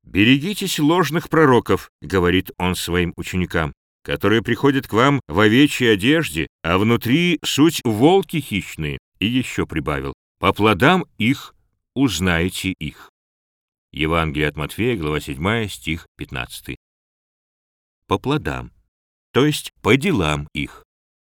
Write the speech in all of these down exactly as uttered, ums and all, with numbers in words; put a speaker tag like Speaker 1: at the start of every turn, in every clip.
Speaker 1: «Берегитесь ложных пророков», — говорит он своим ученикам, «которые приходят к вам в овечьей одежде, а внутри суть волки хищные». И еще прибавил: «По плодам их узнаете их». Евангелие от Матфея, глава седьмая, стих пятнадцатый. По плодам, то есть по делам их.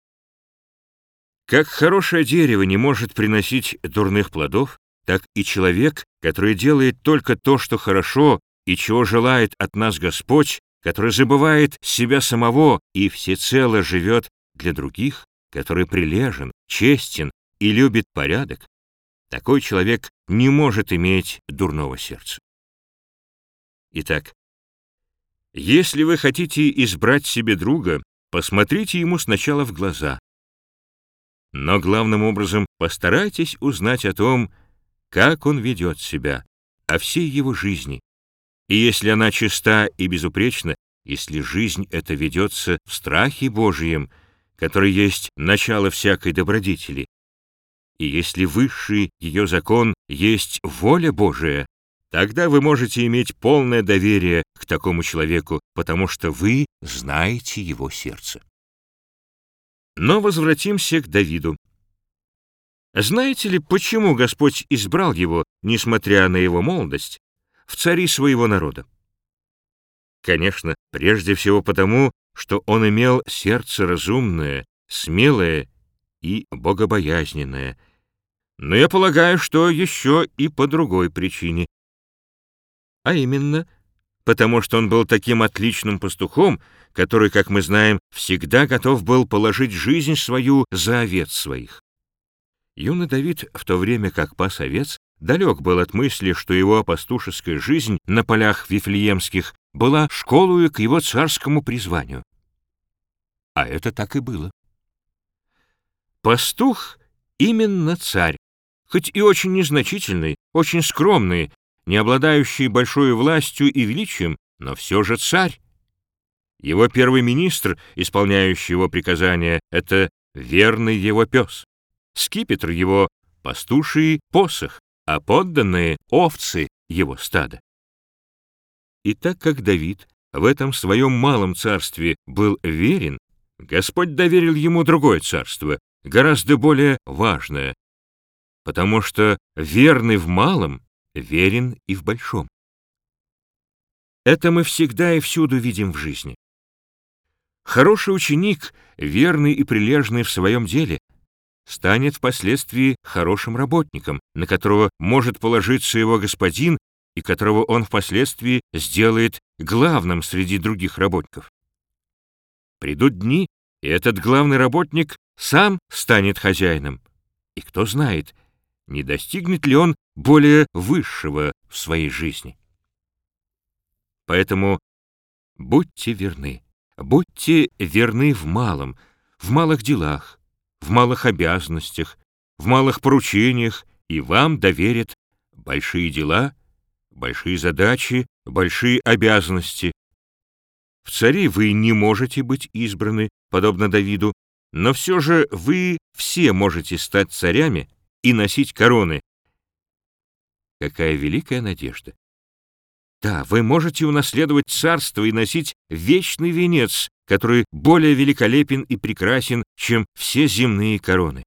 Speaker 1: Как хорошее дерево не может приносить дурных плодов, так и человек, который делает только то, что хорошо, и чего желает от нас Господь, который забывает себя самого и всецело живет для других, который прилежен, честен и любит порядок, такой человек не может иметь дурного сердца. Итак, если вы хотите избрать себе друга, посмотрите ему сначала в глаза. Но главным образом постарайтесь узнать о том, как он ведет себя, о всей его жизни. И если она чиста и безупречна, если жизнь эта ведется в страхе Божием, который есть начало всякой добродетели, и если высший ее закон есть воля Божия, тогда вы можете иметь полное доверие к такому человеку, потому что вы знаете его сердце. Но возвратимся к Давиду. Знаете ли, почему Господь избрал его, несмотря на его молодость, в цари своего народа? Конечно, прежде всего потому, что он имел сердце разумное, смелое и богобоязненное. Но я полагаю, что еще и по другой причине. А именно, потому что он был таким отличным пастухом, который, как мы знаем, всегда готов был положить жизнь свою за овец своих. Юный Давид, в то время как пас овец, далек был от мысли, что его пастушеская жизнь на полях вифлеемских была школою к его царскому призванию. А это так и было. Пастух именно царь, хоть и очень незначительный, очень скромный, не обладающий большой властью и величием, но все же царь. Его первый министр, исполняющий его приказания, — это верный его пес. Скипетр его — пастуший посох, а подданные — овцы его стада. И так как Давид в этом своем малом царстве был верен, Господь доверил ему другое царство, гораздо более важное, потому что верный в малом верен и в большом. Это мы всегда и всюду видим в жизни. Хороший ученик, верный и прилежный в своем деле, станет впоследствии хорошим работником, на которого может положиться его господин и которого он впоследствии сделает главным среди других работников. Придут дни, и этот главный работник сам станет хозяином, и кто знает, не достигнет ли он более высшего в своей жизни. Поэтому будьте верны, будьте верны в малом, в малых делах, в малых обязанностях, в малых поручениях, и вам доверят большие дела, большие задачи, большие обязанности. В цари вы не можете быть избраны, подобно Давиду, но все же вы все можете стать царями и носить короны. Какая великая надежда! Да, вы можете унаследовать царство и носить вечный венец, который более великолепен и прекрасен, чем все земные короны.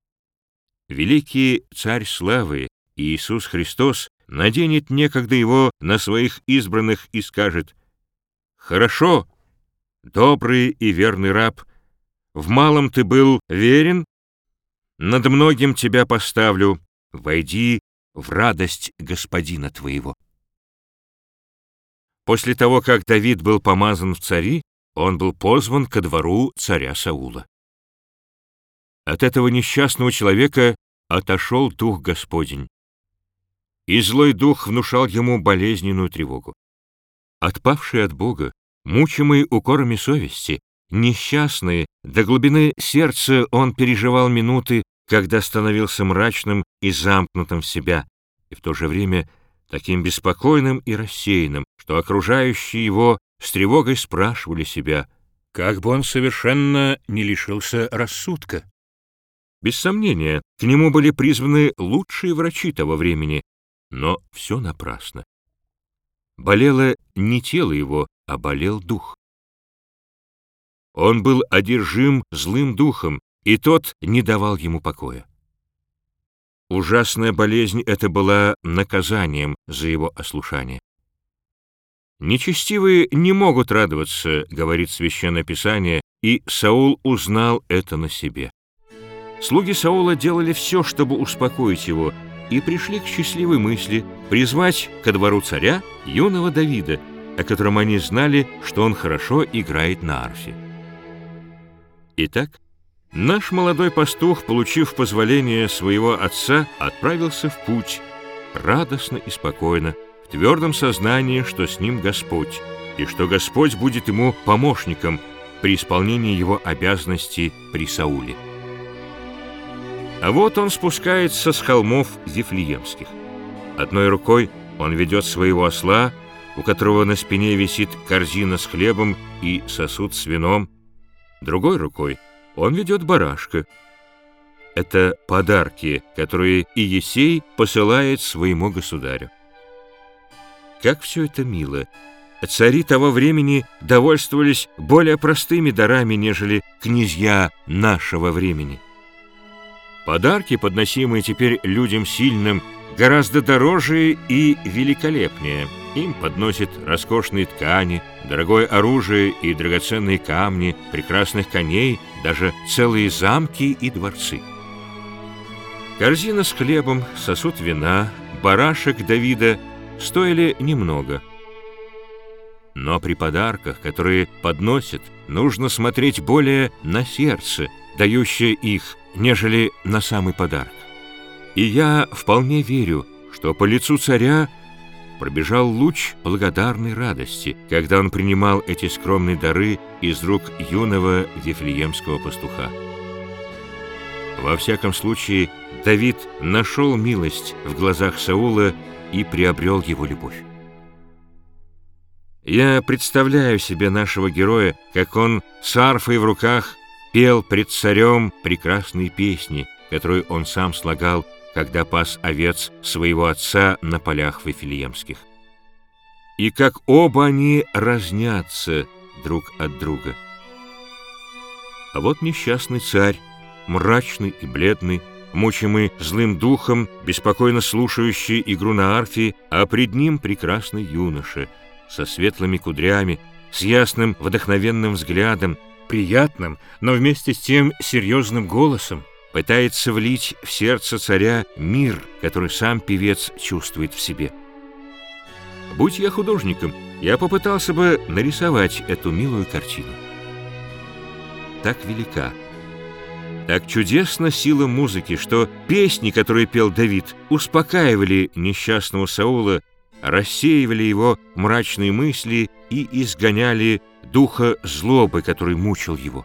Speaker 1: Великий Царь славы Иисус Христос наденет некогда его на своих избранных и скажет: «Хорошо, добрый и верный раб, в малом ты был верен, над многим тебя поставлю, войди в радость Господина твоего». После того, как Давид был помазан в цари, он был позван ко двору царя Саула. От этого несчастного человека отошел Дух Господень, и злой дух внушал ему болезненную тревогу. Отпавший от Бога, мучимый укорами совести, несчастный, до глубины сердца он переживал минуты, когда становился мрачным и замкнутым в себя, и в то же время таким беспокойным и рассеянным, что окружающие его с тревогой спрашивали себя, как бы он совершенно не лишился рассудка. Без сомнения, к нему были призваны лучшие врачи того времени, но все напрасно. болело не тело его, а болел дух. Он был одержим злым духом, и тот не давал ему покоя. Ужасная болезнь эта была наказанием за его ослушание. «Нечестивые не могут радоваться», — говорит Священное Писание, и Саул узнал это на себе. Слуги Саула делали все, чтобы успокоить его, и пришли к счастливой мысли призвать ко двору царя юного Давида, о котором они знали, что он хорошо играет на арфе. Итак, наш молодой пастух, получив позволение своего отца, отправился в путь, радостно и спокойно, в твердом сознании, что с ним Господь, и что Господь будет ему помощником при исполнении его обязанностей при Сауле. А вот он спускается с холмов Вифлеемских. Одной рукой он ведет своего осла, у которого на спине висит корзина с хлебом и сосуд с вином. Другой рукой он ведет барашка. Это подарки, которые Иессей посылает своему государю. Как все это мило! Цари того времени довольствовались более простыми дарами, нежели князья нашего времени. Подарки, подносимые теперь людям сильным, гораздо дороже и великолепнее. Им подносят роскошные ткани, дорогое оружие и драгоценные камни, прекрасных коней, даже целые замки и дворцы. Корзина с хлебом, сосуд вина, барашек Давида стоили немного. Но при подарках, которые подносят, нужно смотреть более на сердце, дающее их, нежели на самый подарок. И я вполне верю, что по лицу царя пробежал луч благодарной радости, когда он принимал эти скромные дары из рук юного вифлеемского пастуха. Во всяком случае, Давид нашел милость в глазах Саула и приобрел его любовь. Я представляю себе нашего героя, как он с арфой в руках пел пред царем прекрасные песни, которые он сам слагал, когда пас овец своего отца на полях вифлеемских. И как оба они разнятся друг от друга. А вот несчастный царь, мрачный и бледный, мучимый злым духом, беспокойно слушающий игру на арфе, а пред ним прекрасный юноша со светлыми кудрями, с ясным вдохновенным взглядом, приятным, но вместе с тем серьезным голосом, пытается влить в сердце царя мир, который сам певец чувствует в себе. Будь я художником, я попытался бы нарисовать эту милую картину. Так велика, так чудесна сила музыки, что песни, которые пел Давид, успокаивали несчастного Саула, рассеивали его мрачные мысли и изгоняли духа злобы, который мучил его.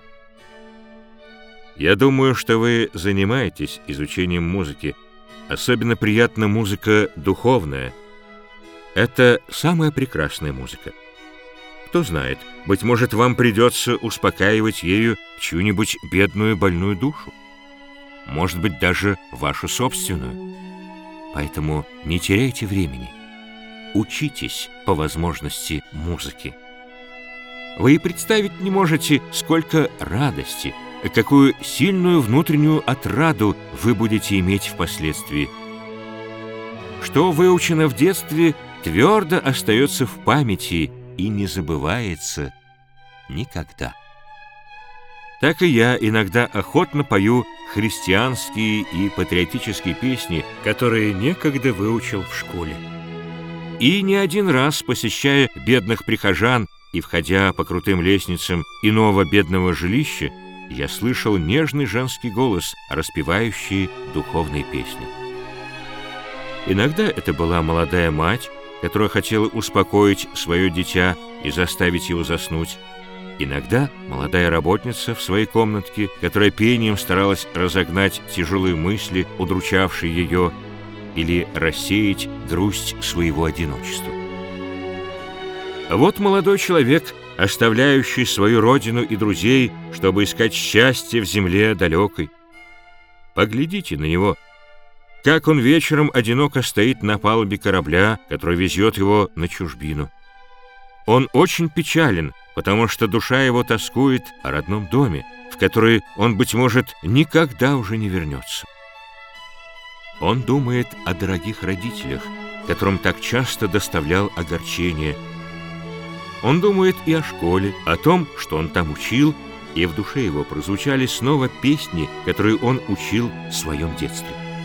Speaker 1: Я думаю, что вы занимаетесь изучением музыки. Особенно приятна музыка духовная. Это самая прекрасная музыка. Кто знает, быть может, вам придется успокаивать ею чью-нибудь бедную больную душу. Может быть, даже вашу собственную. Поэтому не теряйте времени. Учитесь по возможности музыки. Вы и представить не можете, сколько радости, какую сильную внутреннюю отраду вы будете иметь впоследствии. Что выучено в детстве, твердо остается в памяти и не забывается никогда. Так и я иногда охотно пою христианские и патриотические песни, которые некогда выучил в школе. И не один раз, посещая бедных прихожан и входя по крутым лестницам иного бедного жилища, я слышал нежный женский голос, распевающий духовные песни. Иногда это была молодая мать, которая хотела успокоить свое дитя и заставить его заснуть. Иногда молодая работница в своей комнатке, которая пением старалась разогнать тяжелые мысли, удручавшие ее, или рассеять грусть своего одиночества. А вот молодой человек, оставляющий свою родину и друзей, чтобы искать счастье в земле далекой. Поглядите на него. как он вечером одиноко стоит на палубе корабля, который везет его на чужбину. Он очень печален, потому что душа его тоскует о родном доме, в который он, быть может, никогда уже не вернется. Он думает о дорогих родителях, которым так часто доставлял огорчение. Он думает и о школе, о том, что он там учил, и в душе его прозвучали снова песни, которые он учил в своем детстве.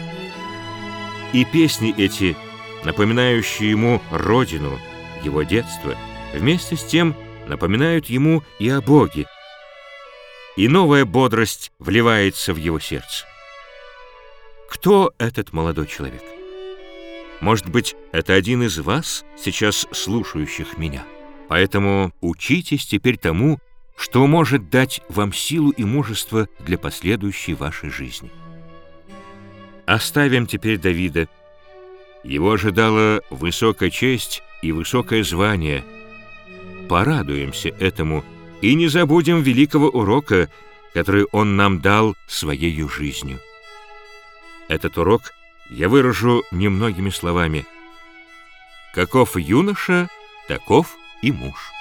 Speaker 1: И песни эти, напоминающие ему родину, его детство, вместе с тем напоминают ему и о Боге. И новая бодрость вливается в его сердце. Кто этот молодой человек? Может быть, это один из вас, сейчас слушающих меня. Поэтому учитесь теперь тому, что может дать вам силу и мужество для последующей вашей жизни. Оставим теперь Давида. Его ожидала высокая честь и высокое звание. Порадуемся этому и не забудем великого урока, который он нам дал своею жизнью. Этот урок я выражу немногими словами. Каков юноша, таков и муж.